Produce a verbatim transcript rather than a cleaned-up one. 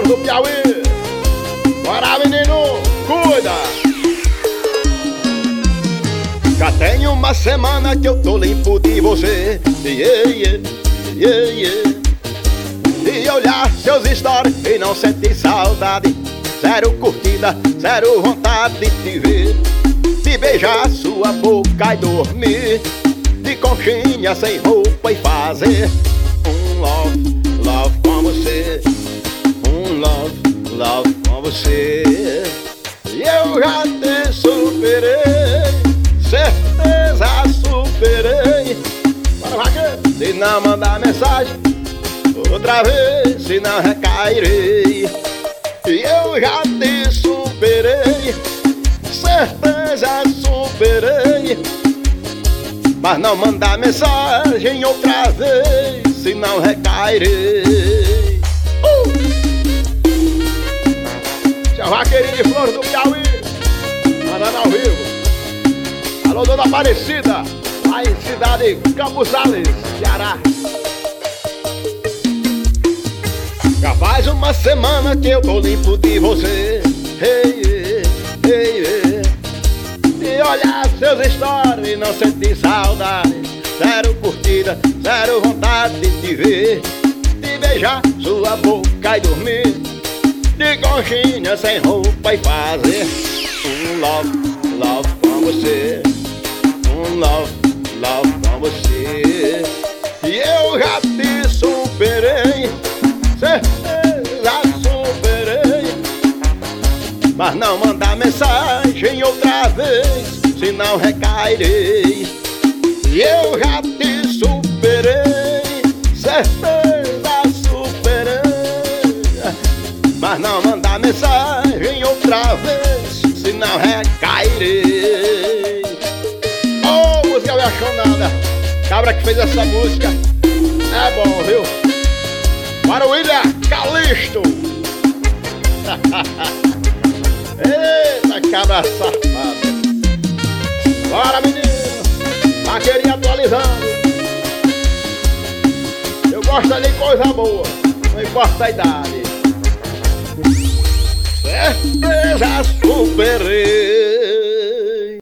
do Piauí. Bora, menino, cuida. Já tem uma semana que eu tô limpo de você. Yeah, yeah, yeah, yeah. E olhar seus stories e não sentir saudade. Zero curtida, zero vontade de te ver. De beijar sua boca e dormir de conchinha sem roupa e fazer um love, love com você. Um love, love com você. E eu já te superei, certeza superei. Bora, vaca! Se não mandar mensagem outra vez, se não recairei. E eu já te superei, certeza superei. Mas não mandar mensagem outra vez, se não recairei. uh! Seu Vaqueirinho de Flores do Piauí, mandando ao vivo. Alô, dona Aparecida, lá em cidade Campos Sales, Ceará. Já faz uma semana que eu tô limpo de você. Hey, hey, hey, hey. E olhar seus stories e não sentir saudade. Zero curtida, zero vontade de te ver. De beijar sua boca e dormir de conchinha sem roupa e fazer um love, love com você. Um love, love com você. E eu já te superei, certeza superei. Mas não mandar mensagem outra vez, se não recairei. E eu já te superei, certeza superei. Mas não mandar mensagem outra vez, se não recairei. Oh, música apaixonada. Cabra que fez essa música é bom, viu? Para o William Calixto. Eita, cabra safada. Bora, menino, vaqueirinho atualizando. Eu gosto de coisa boa, não importa a idade. Certeza superei.